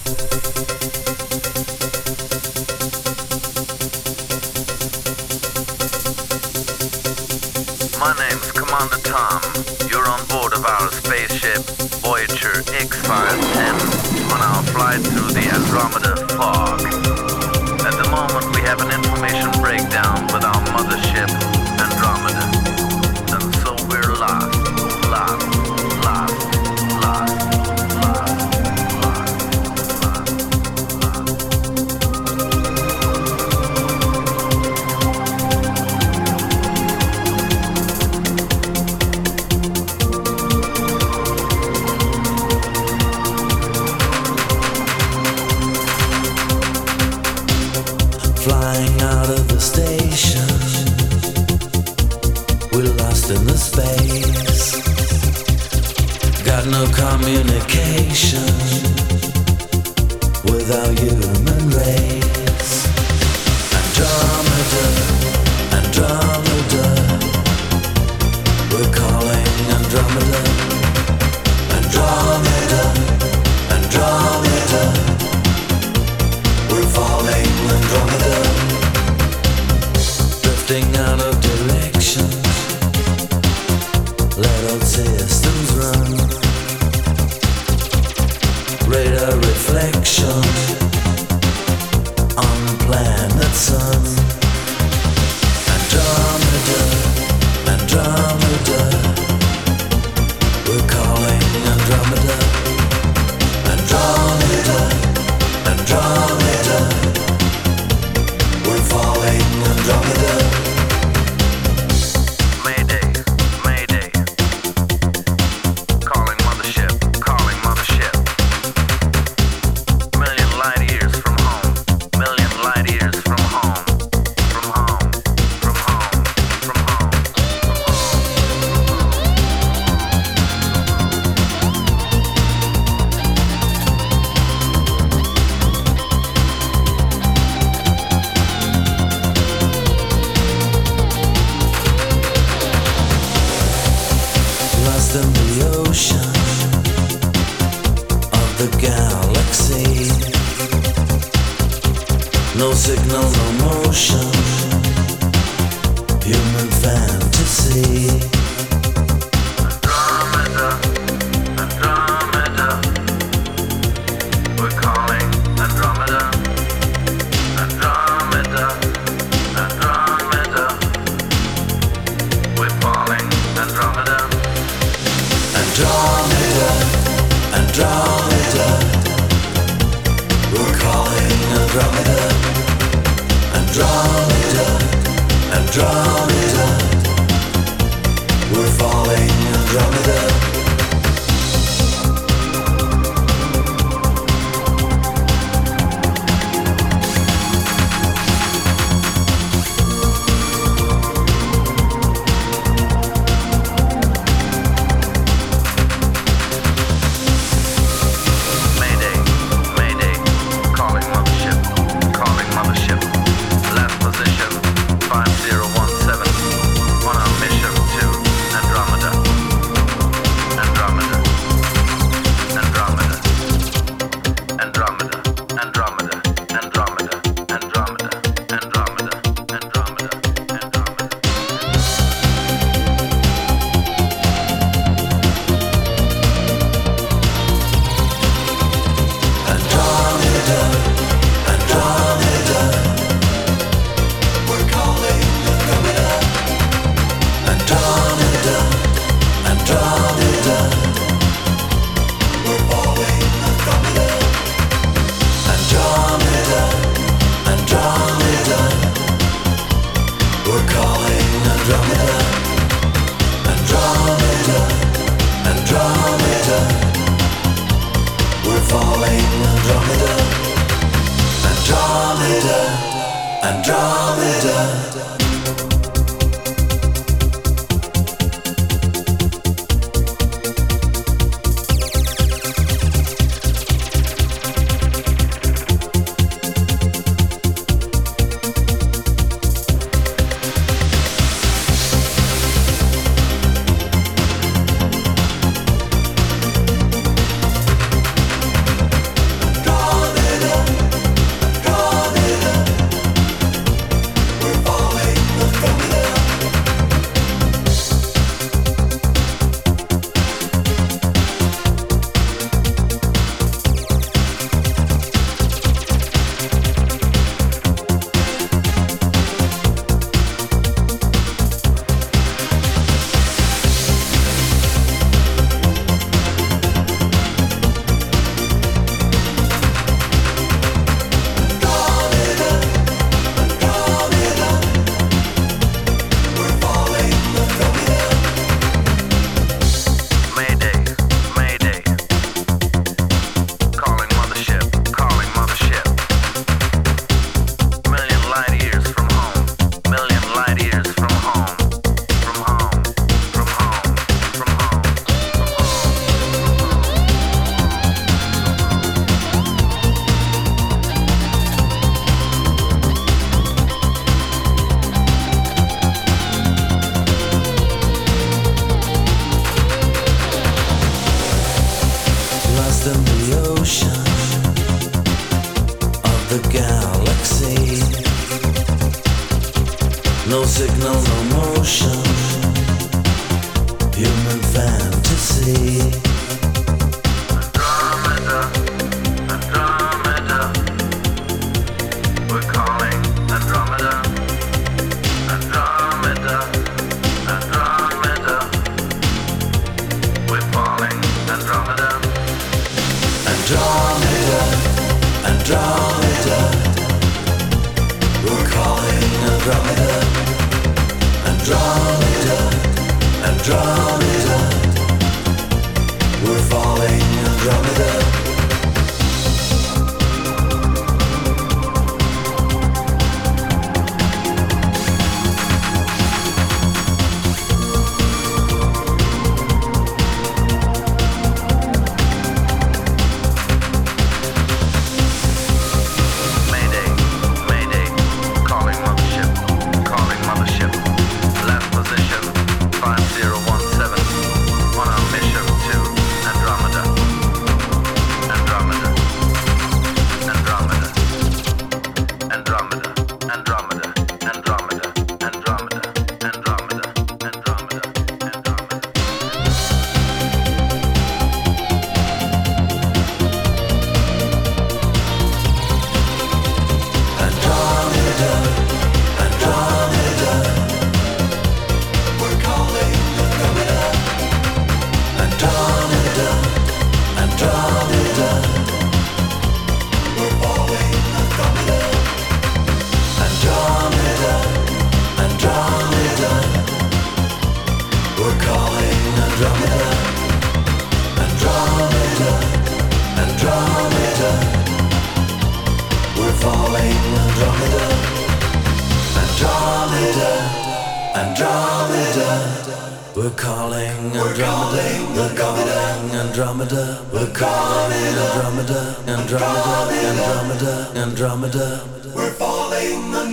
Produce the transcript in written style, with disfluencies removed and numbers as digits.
My name's Commander Tom. You're on board of our spaceship Voyager X-510 on our flight through the Andromeda fog. At the moment we have an information breakdown with our mothership Andromeda. And so we're lost. Flying out of the station, we're lost in the space. Got no communication with our human race. Andromeda, Andromeda, we're calling Andromeda. Andromeda, Andromeda, we're falling Andromeda. Drifting out of direction, let old systems run. Radar reflection on the planet Sun. Andromeda, Andromeda, we're calling Andromeda. Andromeda, Andromeda, we're falling Andromeda. Mayday, Mayday. Calling mothership, calling mothership. Million light years from home, million light years from home. From home, from home, from home, from Lost in the ocean of the galaxy. No signal, no motion, human fantasy. Andromeda, Andromeda. We're calling Andromeda. Andromeda, Andromeda. We're falling Andromeda. Andromeda, Andromeda, we're calling Andromeda. Andromeda, Andromeda, we're falling Andromeda. Mayday, Mayday. Calling mothership, calling mothership. Last position 5017 on our mission to Andromeda. signal, no motion. Human fantasy. Andromeda, Andromeda. We're calling Andromeda, Andromeda, Andromeda. We're falling Andromeda, Andromeda, Andromeda. We're calling Andromeda, Andromeda, Andromeda. We're falling Andromeda. Mayday, Mayday. Calling mothership, calling mothership. Last position 5017. On our mission to Andromeda, Andromeda, Andromeda, Andromeda, Andromeda, Andromeda, Andromeda, Andromeda, Andromeda, Andromeda. Andromeda, Andromeda. We're calling Andromeda, Andromeda, Andromeda. We're falling Andromeda, Andromeda, Andromeda. We're calling Andromeda, Andromeda, Andromeda. We're falling Andromeda, Andromeda, Andromeda. We're calling Andromeda, we're calling Andromeda, we're calling Andromeda, Andromeda, Andromeda, Andromeda. We're falling Andromeda.